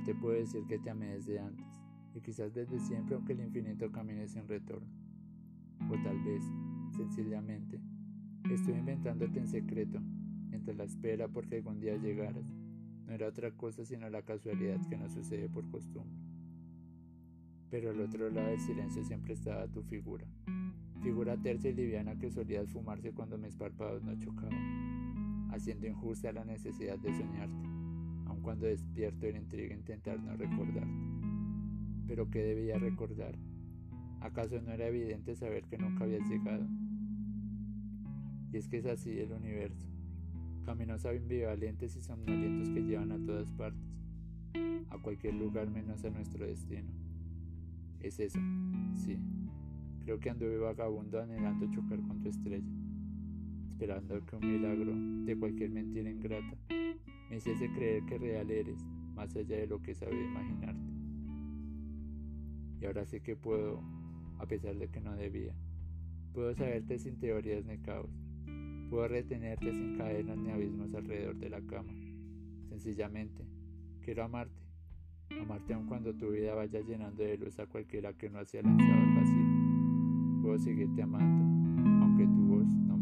te puedo decir que te amé desde antes, y quizás desde siempre, aunque el infinito camine sin retorno. O tal vez, sencillamente, estuve inventándote en secreto, mientras la espera porque algún día llegaras no era otra cosa sino la casualidad que nos sucede por costumbre. Pero al otro lado del silencio siempre estaba tu figura tersa y liviana que solía esfumarse cuando mis párpados no chocaban, haciendo injusta la necesidad de soñarte, aun cuando despierto era intriga intentar no recordarte. Pero ¿qué debía recordar? ¿Acaso no era evidente saber que nunca habías llegado? Y es que es así el universo, caminos ambivalentes y somnolientos que llevan a todas partes, a cualquier lugar menos a nuestro destino. Es eso, sí. Creo que anduve vagabundo anhelando chocar con tu estrella, esperando que un milagro de cualquier mentira ingrata me hiciese creer que real eres, más allá de lo que sabía imaginarte. Y ahora sé que puedo, a pesar de que no debía. Puedo saberte sin teorías ni caos. Puedo retenerte sin cadenas ni abismos alrededor de la cama. Sencillamente, quiero amarte. Amarte aun cuando tu vida vaya llenando de luz a cualquiera que no haya lanzado al vacío. Puedo seguirte amando, aunque tu voz no